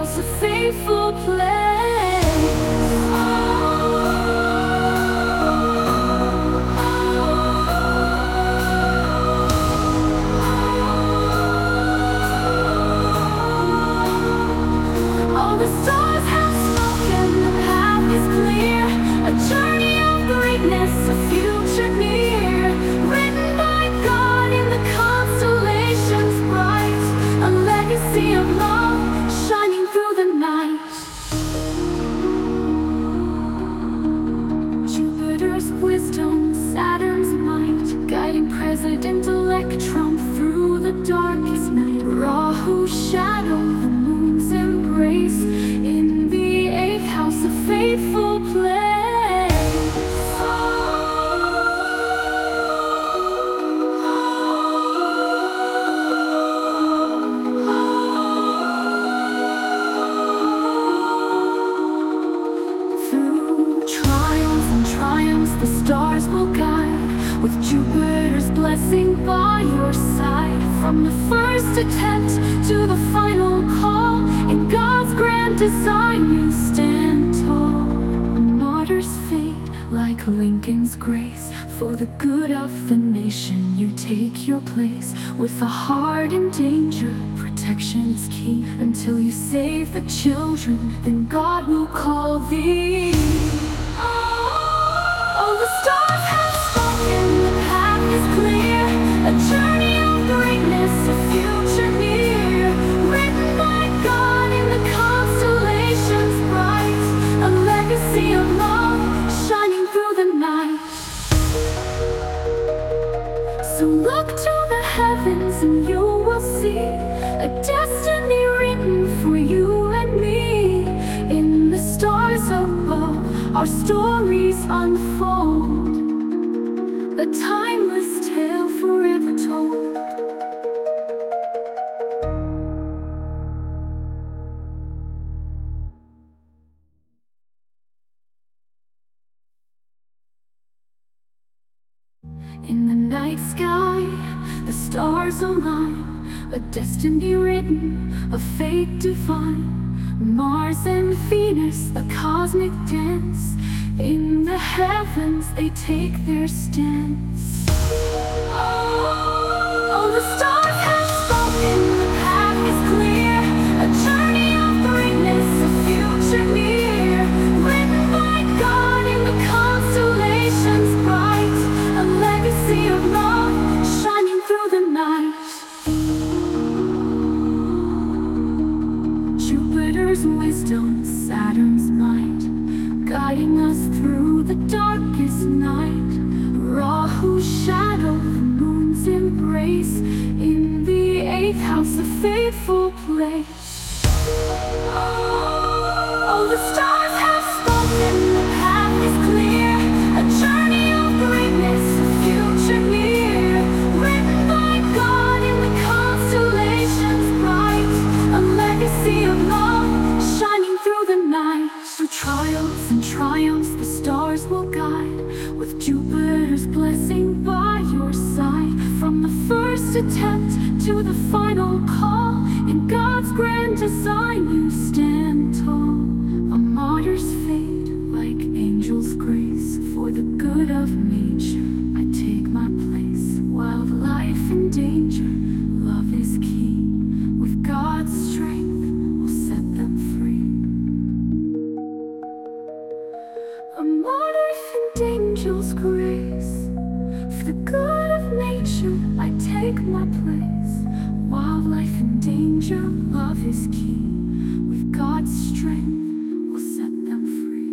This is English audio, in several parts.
house a faithful place. All the stars have spoken, the path is clear, a journey of greatness, a future near, written by God in the constellations bright, a legacy of love shining through the night. Jupiter's wisdom, Saturn's might, guiding President Electron through the darkest night. Rahu's shadow, the moon's embrace, in the eighth house a faithful place. Through trials and triumphs the stars will guide, with Jupiter's blessing by your side. From the first attempt to the final call, in God's grand design you stand tall. A martyr's fate like Lincoln's grace, for the good of the nation you take your place. With a heart in danger, protection's key, until you save the children, then God will call thee. Oh, the stars have spoken, the path is clear, a journey of greatness, a future near, written by God in the constellations bright, a legacy of love shining through the night. So look to the heavens and you will see a destiny written for you and me. In the stars above, our stories unfold, a timeless tale forever told. In the night sky, the stars align, a destiny written, a fate divine. Mars and Venus, a cosmic dance, in the heavens they take their stance. Oh, the stars have spoken, the path is clear, a journey of greatness, a future near, written by God in the constellations bright, a legacy of love shining through the night. Jupiter's wisdom, Saturn's might, guiding us through the darkest night. Rahu's shadow, the moon's embrace, in the eighth house a faithful place. Oh, the stars have spoken, the path is clear, a journey of greatness, a future near, written by God in the constellations bright, a legacy of love shining through the night. Through trials and triumphs the stars will guide, with Jupiter's blessing by your side. From the first attempt to the final call, in God's grand design you stand tall. A martyr's fate like angel's grace, for the good of nature I take my place. Wildlife in danger, love is key, with God's strength will set them free. A martyr's angel's grace, for the good of nature I take my place. Wildlife in danger, love is key, with God's strength will set them free.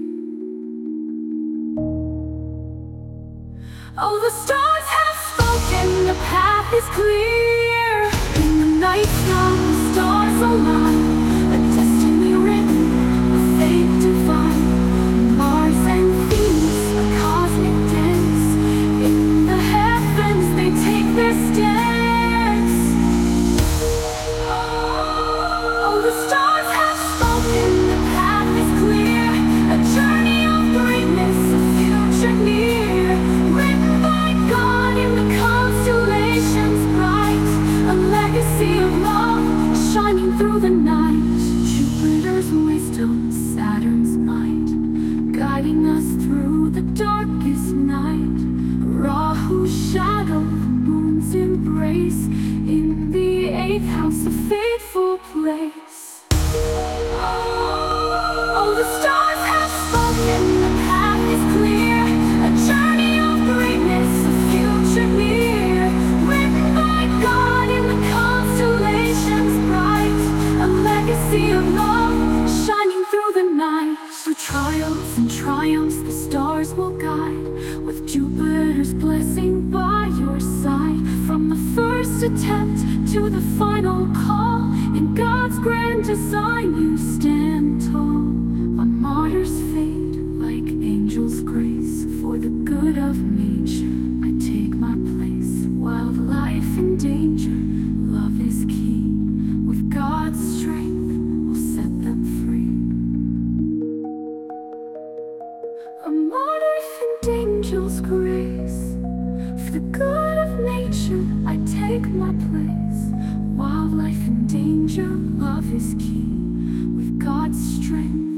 Oh, the stars have spoken, the path is clear, in the night sky the stars align, a destiny written, a fate divine. Mars and Venus, a cosmic dance, in the heavens they take their stance. Oh, the stars have spoken, the path is clear, a journey of greatness, a future near, written by God in the constellations bright, a legacy of love shining through the night. Jupiter Jupiter's wisdom, Saturn's might, guiding us through the darkest night. Rahu's shadow, the moon's embrace, in the eighth house, a fateful place. Oh, the stars have spoken, the path is clear, a journey of greatness, a future near, written by God in the constellations bright, a legacy of love shining through the night. Through trials and triumphs the stars will guide, with Jupiter's blessing by your side. From the first attempt to the final call, in God's grand design you stand tall. On martyrs' fate, like angels' grace, for the good of nature I take my place. Wildlife in danger, love is key, with God's strength we'll set them free. A martyr and angels' grace, for the good of nature I take my place. Wildlife in danger, love is key, with God's strength